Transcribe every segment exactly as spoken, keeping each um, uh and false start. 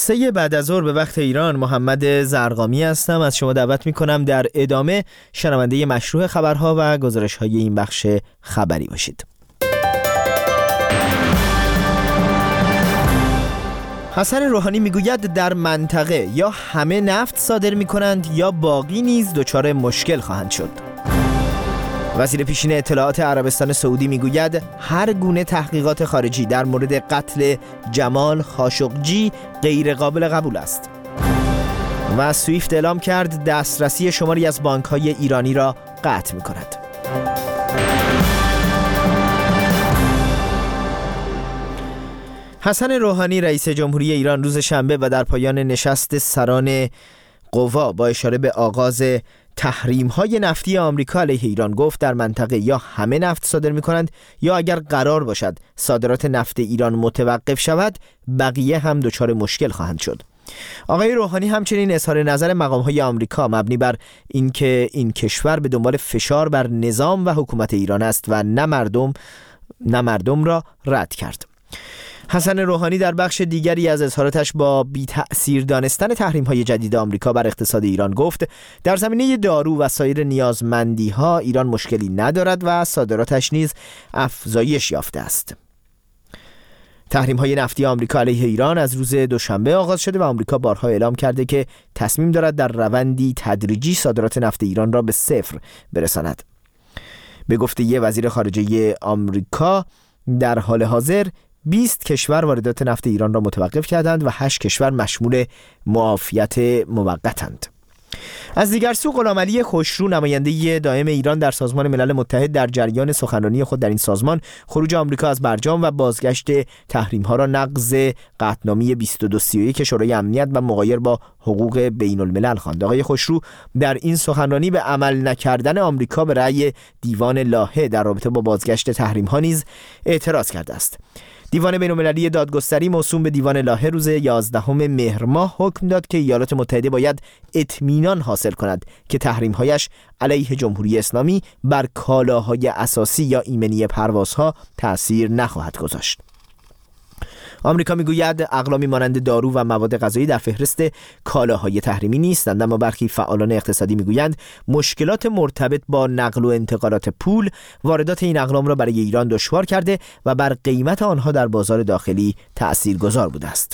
سه بعد از ظهر به وقت ایران، محمد زرقامی هستم. از شما دعوت میکنم در ادامه شنونده مشروع خبرها و گزارش‌های این بخش خبری باشید. حسن روحانی میگوید در منطقه یا همه نفت صادر میکنند یا باقی نیز دچار مشکل خواهند شد. وزیر پیشین اطلاعات عربستان سعودی میگوید هر گونه تحقیقات خارجی در مورد قتل جمال خاشقجی غیر قابل قبول است. و سویفت اعلام کرد دسترسی شماری از بانک‌های ایرانی را قطع می‌کند. حسن روحانی رئیس جمهوری ایران روز شنبه و در پایان نشست سران قوا با اشاره به آغاز تحریم‌های نفتی آمریکا علیه ایران گفت در منطقه یا همه نفت صادر می‌کنند یا اگر قرار باشد صادرات نفت ایران متوقف شود بقیه هم دچار مشکل خواهند شد. آقای روحانی همچنین اظهار نظر مقام‌های آمریکا مبنی بر اینکه این کشور به دنبال فشار بر نظام و حکومت ایران است و نه مردم نه مردم را رد کرد. حسن روحانی در بخش دیگری از اظهاراتش با بی تأثیر دانستن تحریم‌های جدید آمریکا بر اقتصاد ایران گفت در زمینه دارو و سایر نیازمندی‌ها ایران مشکلی ندارد و صادراتش نیز افزایش یافته است. تحریم‌های نفتی آمریکا علیه ایران از روز دوشنبه آغاز شده و آمریکا بارها اعلام کرده که تصمیم دارد در روندی تدریجی صادرات نفت ایران را به صفر برساند. به گفته وزیر خارجه آمریکا در حال حاضر بیست کشور واردات نفت ایران را متوقف کردند و هشت کشور مشمول معافیت موقتند. از دیگر سو غلامعلی خوشرو نماینده دائم ایران در سازمان ملل متحد در جریان سخنرانی خود در این سازمان خروج آمریکا از برجام و بازگشت تحریم‌ها را نقض قطعنامه بیست و دو سی و یک شورای امنیت و مغایر با حقوق بین الملل خواند. آقای خوشرو در این سخنرانی به عمل نکردن آمریکا به رأی دیوان لاهه در رابطه با بازگشت تحریم‌ها نیز اعتراض کرده است. دیوان بین‌المللی دادگستری موسوم به دیوان لاهه روز یازدهم مهر ماه حکم داد که ایالات متحده باید اطمینان حاصل کند که تحریم‌هایش علیه جمهوری اسلامی بر کالاهای اساسی یا ایمنی پروازها تأثیر نخواهد گذاشت. آمریکا میگوید اقلامی مانند دارو و مواد غذایی در فهرست کالاهای تحریمی نیستند، اما برخی فعالان اقتصادی میگویند مشکلات مرتبط با نقل و انتقالات پول واردات این اقلام را برای ایران دشوار کرده و بر قیمت آنها در بازار داخلی تأثیرگذار بوده است.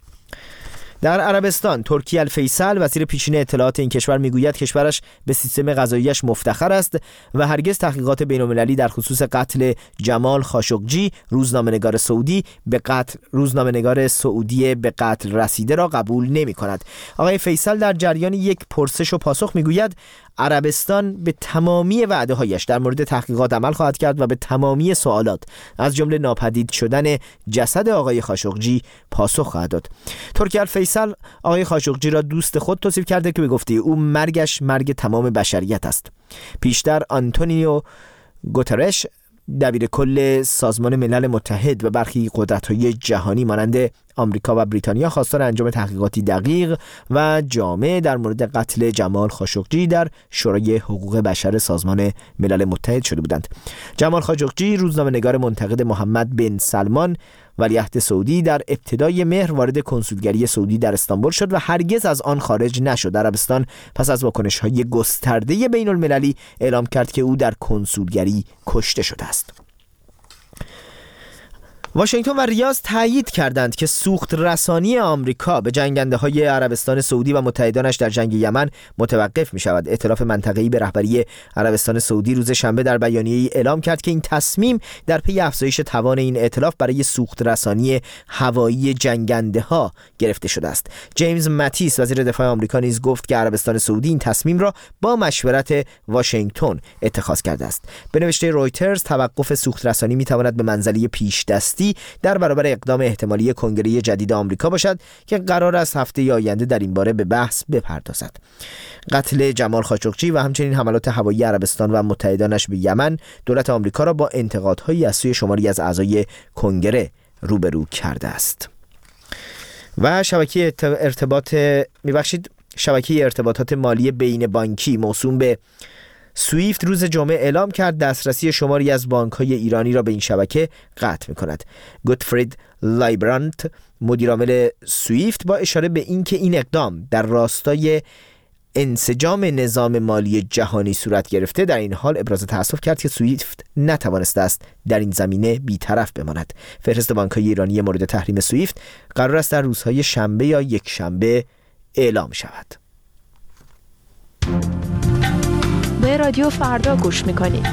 در عربستان ترکی الفیصل وزیر پیشین اطلاعات این کشور میگوید کشورش به سیستم قضاییش مفتخر است و هرگز تحقیقات بین‌المللی در خصوص قتل جمال خاشقجی روزنامه‌نگار سعودی به قتل روزنامه‌نگار سعودی به قتل رسیده را قبول نمی‌کند. آقای فیصل در جریان یک پرسش و پاسخ میگوید عربستان به تمامی وعده‌هایش در مورد تحقیقات عمل خواهد کرد و به تمامی سوالات از جمله ناپدید شدن جسد آقای خاشقجی پاسخ خواهد داد. ترکی الفیصل آقای خاشقجی را دوست خود توصیف کرده که به گفته او مرگش مرگ تمام بشریت است. پیشتر آنتونیو گوترش دبیر کل سازمان ملل متحد و برخی قدرت‌های جهانی مانند آمریکا و بریتانیا خواستار انجام تحقیقاتی دقیق و جامع در مورد قتل جمال خاشقجی در شورای حقوق بشر سازمان ملل متحد شده بودند. جمال خاشقجی روزنامه‌نگار منتقد محمد بن سلمان ولیعهد سعودی در ابتدای مهر وارد کنسولگری سعودی در استانبول شد و هرگز از آن خارج نشد. عربستان پس از واکنش‌های گسترده بین المللی اعلام کرد که او در کنسولگری کشته شده است. واشنگتن و ریاض تایید کردند که سوخت رسانی آمریکا به جنگنده‌های عربستان سعودی و متحدانش در جنگ یمن متوقف می‌شود. ائتلاف منطقه‌ای به رهبری عربستان سعودی روز شنبه در بیانیه‌ای اعلام کرد که این تصمیم در پی افزایش توان این ائتلاف برای سوخت رسانی هوایی جنگنده‌ها گرفته شده است. جیمز ماتیس وزیر دفاع آمریکا نیز گفت که عربستان سعودی این تصمیم را با مشورت واشنگتن اتخاذ کرده است. به نوشته رویترز توقف سوخت رسانی می‌تواند به منزله پیش دستی در برابر اقدام احتمالی کنگره جدید آمریکا باشد که قرار است هفته آینده در این باره به بحث بپردازد. قتل جمال خاشقجی و همچنین حملات هوایی عربستان و متحدانش به یمن دولت آمریکا را با انتقادهای از سوی شماری از اعضای کنگره روبرو کرده است. و شبکه ارتباط میبخشید شبکه ارتباطات مالی بین بانکی موسوم به سویفت روز جمعه اعلام کرد دسترسی شماری از بانک‌های ایرانی را به این شبکه قطع می‌کند. گوتفرید لایبرانت مدیرعامل سویفت با اشاره به اینکه این اقدام در راستای انسجام نظام مالی جهانی صورت گرفته، در این حال ابراز تأسف کرد که سویفت نتوانسته است در این زمینه بی‌طرف بماند. فهرست بانک‌های ایرانی مورد تحریم سویفت قرار است در روزهای شنبه یا یک شنبه اعلام شود. به رادیو فردا گوش می‌کنید.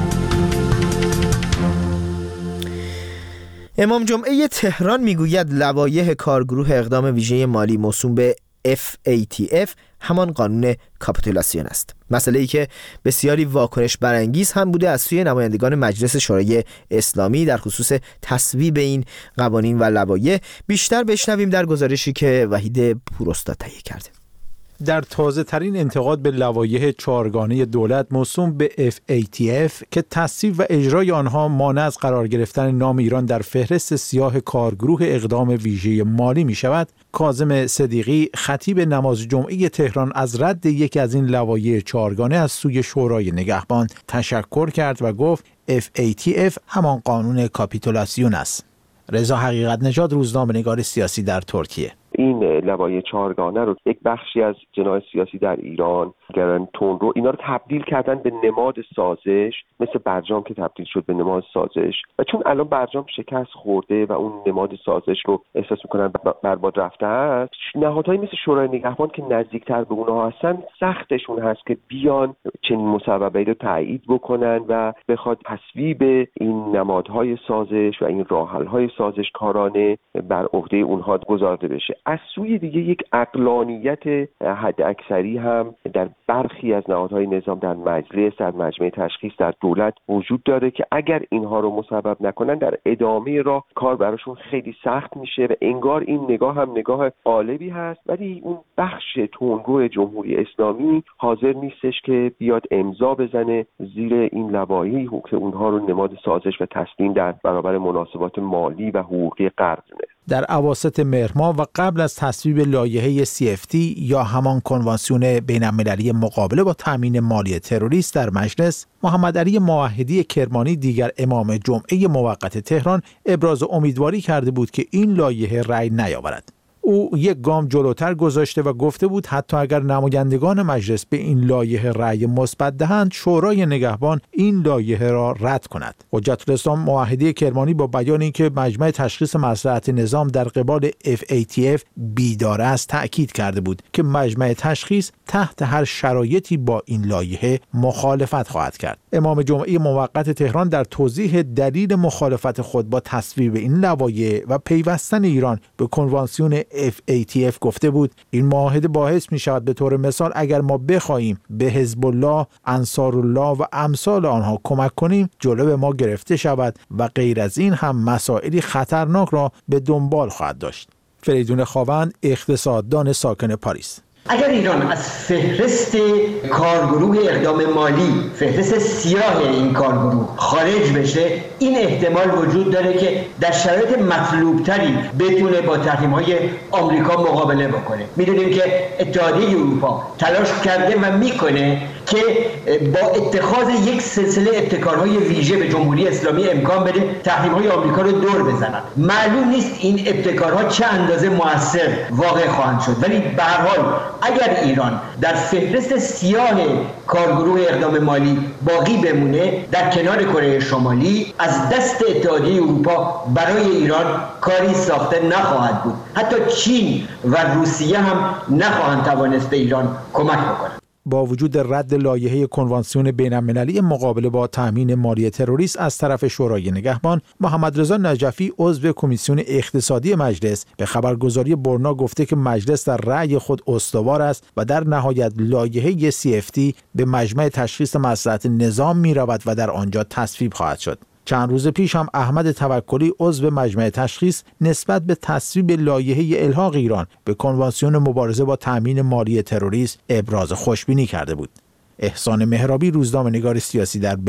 امام جمعه تهران میگوید لوایح کارگروه اقدام ویژه مالی موسوم به اف ای تی اف همان قانون کاپیتولاسیون است. مسئله ای که بسیاری واکنش برانگیز هم بوده از سوی نمایندگان مجلس شورای اسلامی در خصوص تصویب این قوانین و لوایح. بیشتر بشنویم در گزارشی که وحید پوراستاد تهیه کرده. در تازه ترین انتقاد به لوایح چهارگانه دولت موسوم به اف ای تی اف که تصویب و اجرای آنها مانع از قرار گرفتن نام ایران در فهرست سیاه کارگروه اقدام ویژه مالی می شود، کاظم صدیقی خطیب نماز جمعه تهران از رد یکی از این لوایح چهارگانه از سوی شورای نگهبان تشکر کرد و گفت اف ای تی اف همان قانون کاپیتولاسیون است. رضا حقیقت نژاد، روزنامه‌نگار سیاسی در ترکیه. این لوایح چهارگانه رو یک بخشی از جناح سیاسی در ایران گران تندرو اینا رو تبدیل کردن به نماد سازش، مثل برجام که تبدیل شد به نماد سازش، و چون الان برجام شکست خورده و اون نماد سازش رو احساس میکنن برباد رفته است، نهادهایی مثل شورای نگهبان که نزدیکتر به اونها هستن سختشون هست که بیان چنین مصوبه‌ای رو تایید بکنن و بخواد تصویب این نمادهای سازش و این راه‌حل‌های سازشکارانه بر عهده اونها گذارده بشه. از سوی دیگه یک عقلانیت حد اکثری هم در برخی از نهادهای نظام، در مجلس، در مجمع تشخیص، در دولت وجود داره که اگر اینها رو مسبب نکنن در ادامه راه کار براشون خیلی سخت میشه و انگار این نگاه هم نگاه غالبی هست، ولی اون بخش تندرو جمهوری اسلامی حاضر نیستش که بیاد امضا بزنه زیر این لوایحی که اونها رو نماد سازش و تسلیم در برابر مناسبات مالی و حقوقی قرض دونه. در اواسط مهر ماه و قبل از تصویب لایحه سی اف تی یا همان کنوانسیون بین‌المللی مقابله با تامین مالی تروریست در مجلس، محمد علی موحدی کرمانی دیگر امام جمعه موقت تهران ابراز امیدواری کرده بود که این لایحه رأی نیاورد. او یک گام جلوتر گذاشته و گفته بود حتی اگر نمایندگان مجلس به این لایحه رأی مثبت دهند، شورای نگهبان این لایحه را رد کند. حجت الاسلام موحدی کرمانی با بیان اینکه مجمع تشخیص مصلحت نظام در قبال اف ای تی اف بیدار است، تأکید کرده بود که مجمع تشخیص تحت هر شرایطی با این لایحه مخالفت خواهد کرد. امام جمعه موقت تهران در توضیح دلیل مخالفت خود با تصویب این لوایح و پیوستن ایران به کنوانسیون اف ای تی اف گفته بود این معاهده باعث می شود به طور مثال اگر ما بخواهیم به حزب الله، انصار الله و امثال آنها کمک کنیم، جلو ما گرفته شود و غیر از این هم مسائلی خطرناک را به دنبال خواهد داشت. فریدون خاوند، اقتصاددان ساکن پاریس: اگر ایران از فهرست کارگروه اقدام مالی، فهرست سیاه این کارگروه خارج بشه، این احتمال وجود داره که در شرایط مطلوبتری بتونه با تحریم‌های آمریکا مقابله بکنه. میدونیم که اتحادیه اروپا تلاش کرده و میکنه که با اتخاذ یک سلسله ابتکارهای ویژه به جمهوری اسلامی امکان بده تحریم‌های آمریکا رو دور بزنن. معلوم نیست این ابتکارها چه اندازه مؤثر واقع خواهند شد، ولی به هر حال اگر ایران در فهرست سیاه کارگروه اقدام مالی باقی بمونه، در کنار کره شمالی، از دست اتحادیه اروپا برای ایران کاری ساخته نخواهد بود. حتی چین و روسیه هم نخواهند توانست به ایران کمک بکنند. با وجود رد لایحه کنوانسیون بین‌المللی مقابله با تامین مالی تروریست از طرف شورای نگهبان، محمد رضا نجفی عضو کمیسیون اقتصادی مجلس به خبرگزاری برنا گفته که مجلس در رأی خود استوار است و در نهایت لایحه سی اف تی به مجمع تشخیص مصلحت نظام می رود و در آنجا تصویب خواهد شد. چند روز پیش هم احمد توکلی عضو مجمع تشخیص نسبت به تصویب لایحه الحاق ایران به کنوانسیون مبارزه با تامین مالی تروریست ابراز خوشبینی کرده بود. احسان مهرابی، روزنامه‌نگار سیاسی در برلین: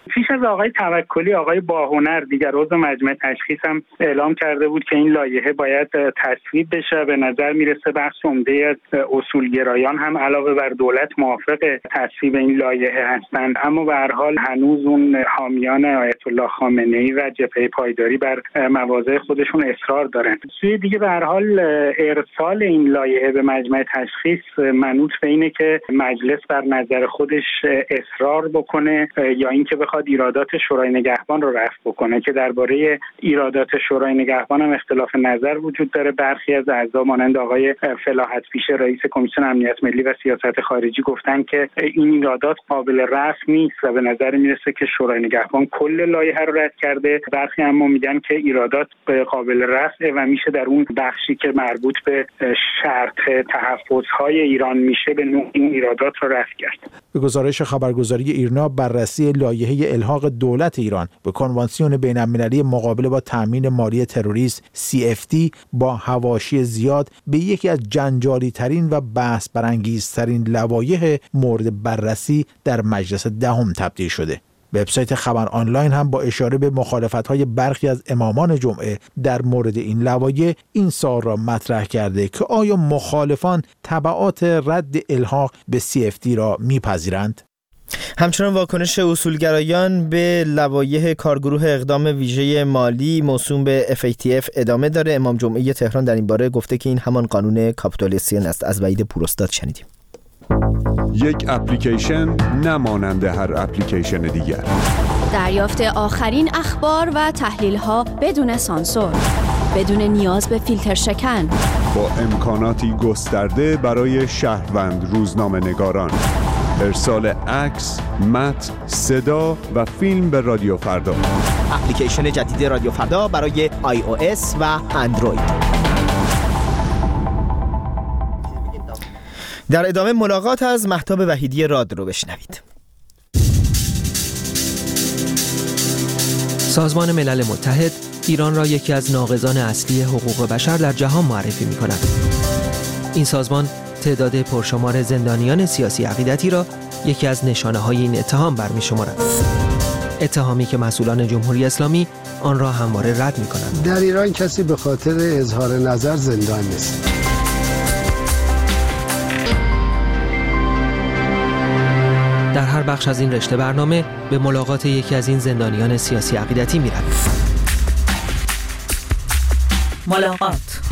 پیش از آقای توکلی، آقای باهنر دیگر عضو مجمع تشخیص هم اعلام کرده بود که این لایحه باید تصویب بشه. به نظر میرسه بخش عمده از اصولگرایان هم علاوه بر دولت موافق تصویب این لایحه هستند، اما به هر حال هنوز اون حامیان آیت الله خامنه‌ای و جبهه پایداری بر مواضع خودشون اصرار دارن. سوی دیگه به هر حال ارسال این لایحه به مجمع تشخیص منوط به اینه که مجلس بر نظر خودش اصرار بکنه یا اینکه بخواد ایرادات شورای نگهبان رو رفع بکنه، که درباره ایرادات شورای نگهبان هم اختلاف نظر وجود داره. برخی از اعضا مانند آقای فلاحت پیشه رئیس کمیسیون امنیت ملی و سیاست خارجی گفتن که این ایرادات قابل رفع نیست و به نظر میرسه که شورای نگهبان کل لایحه رو رد کرده. برخی اما میگن که ایرادات قابل رفع و میشه در اون بخشی که مربوط به شرط تحفظهای ایران میشه به نوع این ایرادات رو رفع کرد. به گزارش خبرگزاری ایرنا، بررسی لایحه الحاق دولت ایران به کنوانسیون بین‌المللی مقابله با تامین مالی تروریسم سی اف تی با حواشی زیاد به یکی از جنجالی ترین و بحث برانگیزترین لوایح مورد بررسی در مجلس دهم تبدیل شده. وبسایت خبر آنلاین هم با اشاره به مخالفت‌های برخی از امامان جمعه در مورد این لوایح این سوال را مطرح کرده که آیا مخالفان تبعات رد الحاق به سی اف تی را میپذیرند؟ همچنان واکنش اصولگرایان به لوایح کارگروه اقدام ویژه مالی موسوم به اف ای تی اف ادامه داره. امام جمعه تهران در این باره گفته که این همان قانون کاپیتولیسیون است. از وحید پوراستاد شنیدیم. یک اپلیکیشن نمانند هر اپلیکیشن دیگر. دریافت آخرین اخبار و تحلیل‌ها بدون سانسور، بدون نیاز به فیلتر شکن، با امکاناتی گسترده برای شهروند روزنامه‌نگاران. ارسال عکس، متن، صدا و فیلم به رادیو فردا. اپلیکیشن جدید رادیو فردا برای آی او اس و اندروید. در ادامه ملاقات از مهتاب وحیدی راد رو بشنوید. سازمان ملل متحد ایران را یکی از ناقضان اصلی حقوق بشر در جهان معرفی می کند. این سازمان تعداد پرشمار زندانیان سیاسی عقیدتی را یکی از نشانه‌های این اتهام برمی شمارد. اتهامی که مسئولان جمهوری اسلامی آن را همواره رد می کنند. در ایران کسی به خاطر اظهار نظر زندان نیست. در هر بخش از این رشته برنامه به ملاقات یکی از این زندانیان سیاسی عقیدتی می رویم. ملاقات.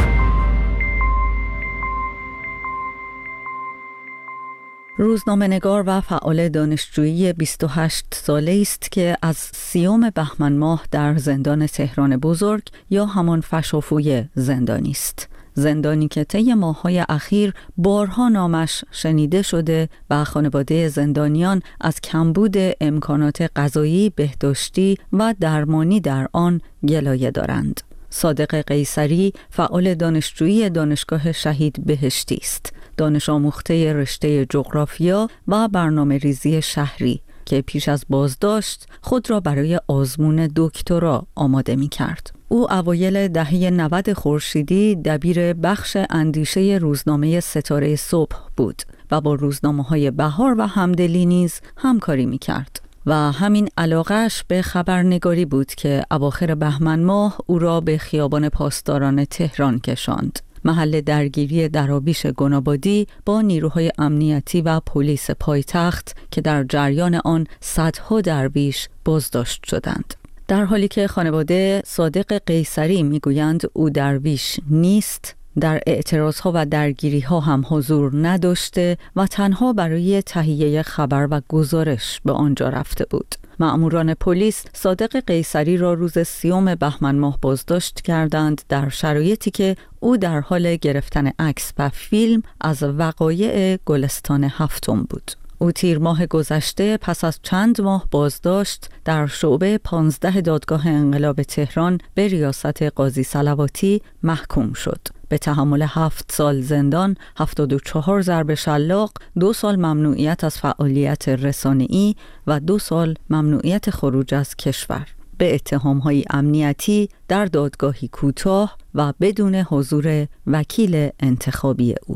روزنامه‌نگار و فعال دانشجویی بیست و هشت ساله است که از سیوم بهمن ماه در زندان تهران بزرگ یا همان فشافوی زندانی است. زندانی که طی ماه‌های اخیر بارها نامش شنیده شده و خانواده زندانیان از کمبود امکانات غذایی، بهداشتی و درمانی در آن گلایه دارند. صادق قیصری فعال دانشجویی دانشگاه شهید بهشتی است، دانش آموخته رشته جغرافیا و برنامه ریزی شهری که پیش از بازداشت خود را برای آزمون دکترا آماده می کرد. او اوایل دهه نود خورشیدی دبیر بخش اندیشه روزنامه ستاره صبح بود و با روزنامه‌های بهار و همدلی نیز همکاری می کرد. و همین علاقه‌اش به خبرنگاری بود که اواخر بهمن ماه او را به خیابان پاسداران تهران کشاند، محل درگیری درابیش گنابادی با نیروهای امنیتی و پلیس پایتخت که در جریان آن صدها درویش بازداشت شدند. در حالی که خانواده صادق قیصری میگویند او درویش نیست، در اعتراضها و درگیری‌ها هم حضور نداشته و تنها برای تهیه خبر و گزارش به آنجا رفته بود. مأموران پلیس صادق قیصری را روز سیوم بهمن ماه بازداشت کردند در شرایطی که او در حال گرفتن عکس و فیلم از وقایع گلستان هفتم بود. او تیر ماه گذشته پس از چند ماه بازداشت در شعبه پانزده دادگاه انقلاب تهران به ریاست قاضی صلواتی محکوم شد. به تحمل هفت سال زندان، هفتاد و چهار ضرب شلاق، دو سال ممنوعیت از فعالیت رسانه‌ای و دو سال ممنوعیت خروج از کشور به اتهام‌های امنیتی در دادگاهی کوتاه و بدون حضور وکیل انتخابی او.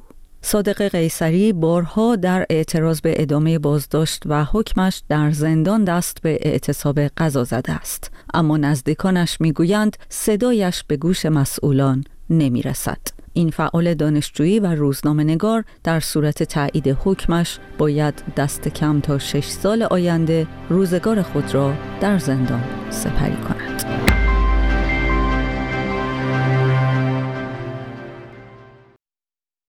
صادق قیصری بارها در اعتراض به ادامه بازداشت و حکمش در زندان دست به اعتصاب قضا زده است، اما نزدیکانش میگویند صدایش به گوش مسئولان نمیرسد. این فعال دانشجویی و روزنامه‌نگار در صورت تایید حکمش باید دست کم تا شش سال آینده روزگار خود را در زندان سپری کند.